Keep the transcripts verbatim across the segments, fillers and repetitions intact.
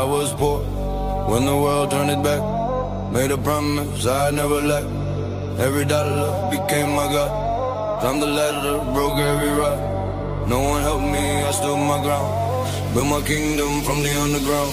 was poor, when the world turned it back. Made a promise I'd never lack. Every dollar became my God. Climbed the ladder, broke every rock. No one helped me, I stood my ground. Built my kingdom from the underground.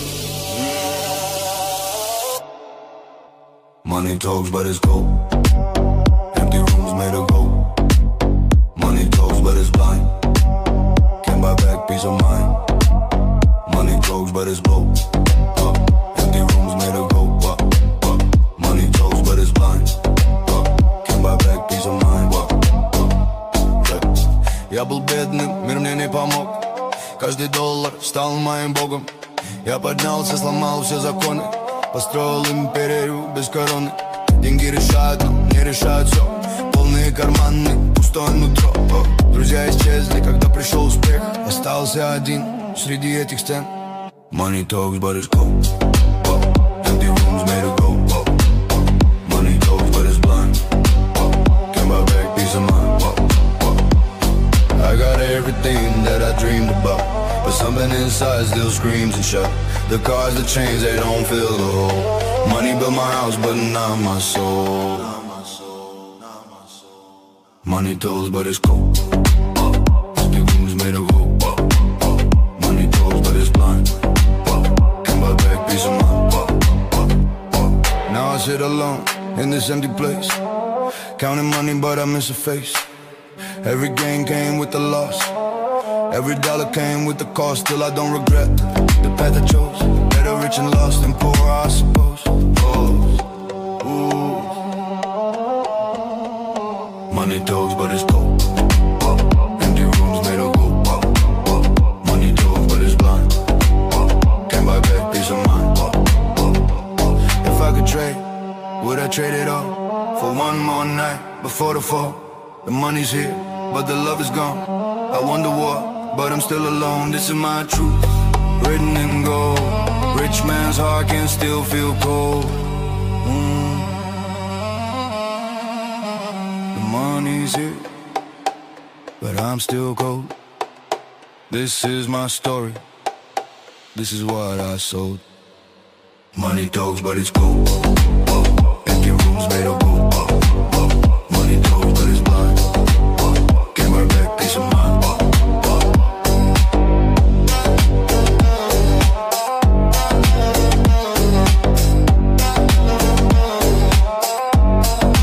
Money talks but it's cold. Empty rooms made of gold. Money talks but it's blind. Can't buy back peace of mind. Money talks but it's gold. uh, Empty rooms made of gold. uh, uh, Money talks but it's blind. uh, Can't buy back peace of mind. uh, uh, Я был бедным, мир мне не помог. Каждый доллар стал моим богом. Я поднялся, сломал все законы. Построил империю без короны. Деньги решают, но не решают все. Полные карманы, пустое нутро. О, друзья исчезли, когда пришел успех. Остался один среди этих стен. Money talks but it's cold. oh, Empty rooms made of gold. oh, oh, Money talks but it's blind. oh, Can't buy back peace of mind. oh, oh. I got everything that I dreamed about, but something inside still screams and shouts. The cars, the chains, they don't fill the hole. Money built my house, but not my soul. Money talks, but it's cold. uh, Empty rooms made of gold. uh, uh, Money talks, but it's blind. uh, Can't buy back peace of mind. uh, uh, uh. Now I sit alone in this empty place, counting money, but I miss a face. Every gain came with the loss. Every dollar came with the cost. Still I don't regret the path I chose. Better rich and lost than poor, I suppose. Oh, ooh. Money talks but it's cold. oh, Empty rooms made of gold. oh, oh. Money talks but it's blind. oh, Can't buy back peace of mind. oh, oh, oh. If I could trade, would I trade it all for one more night before the fall? The money's here, but the love is gone. I wonder what, but I'm still alone. This is my truth, written in gold. Rich man's heart can still feel cold. mm. The money's here, but I'm still cold. This is my story, this is what I sold. Money talks but it's cold. Empty rooms made of